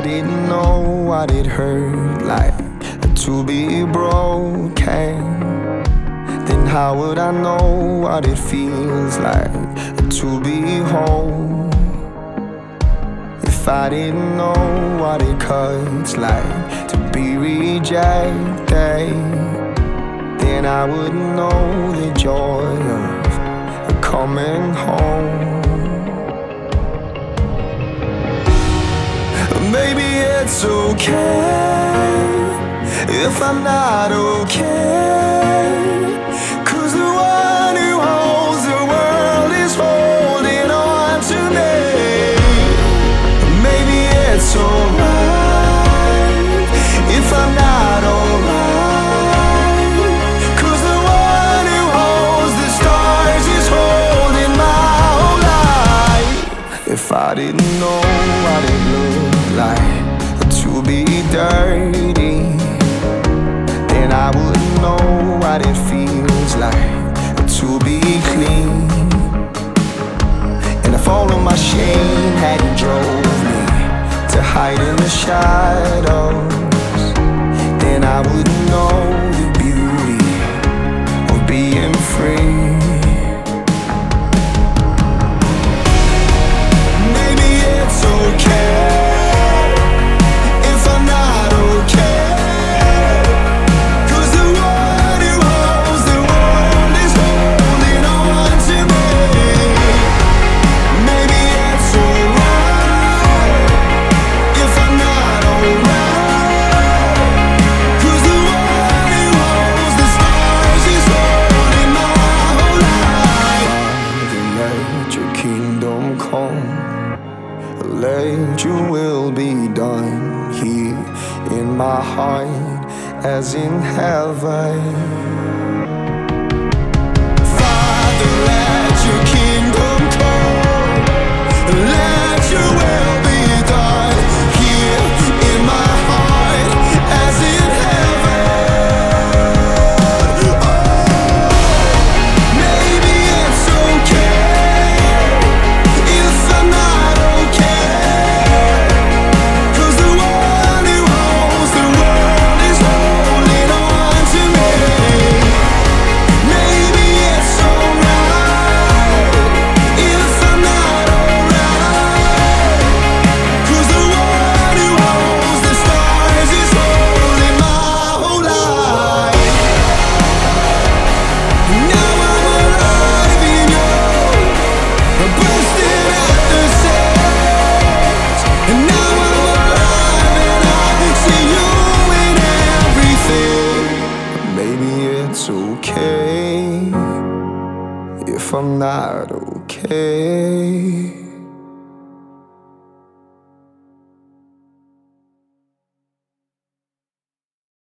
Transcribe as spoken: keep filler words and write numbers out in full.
didn't know what it hurt like to be broken, then how would I know what it feels like to be whole? If I didn't know what it cuts like to be rejected, then I wouldn't know the joy of coming home. Maybe it's okay if I'm not okay, 'cause the one who holds the world is holding on to me. Maybe it's alright if I'm not alright, 'cause the one who holds the stars is holding my whole life. If I didn't know what it looked like to be dirty, then I wouldn't know what it feels like to be clean. And if all of my shame hadn't drove me to hide in the shadows, then I wouldn't know the beauty of being free. Maybe it's okay if I'm not okay, 'cause the one who holds the world is holding on to me. Maybe it's alright if I'm not alright, 'cause the one who holds the stars is holding my whole life. Father, let your kingdom come, let your will be done here in my heart as in heaven. Father, let your kingdom come, let your will be done here in my heart as in heaven. Oh, maybe it's okay if I'm not okay, 'cause the one who holds the world is holding on to me. Maybe it's alright if I'm not alright, 'cause the one who holds the stars is holding my whole life. Now I'm alive in you, bursting at the seams. And now I'm alive and I see you in everything. Maybe it's okay if I'm not okay.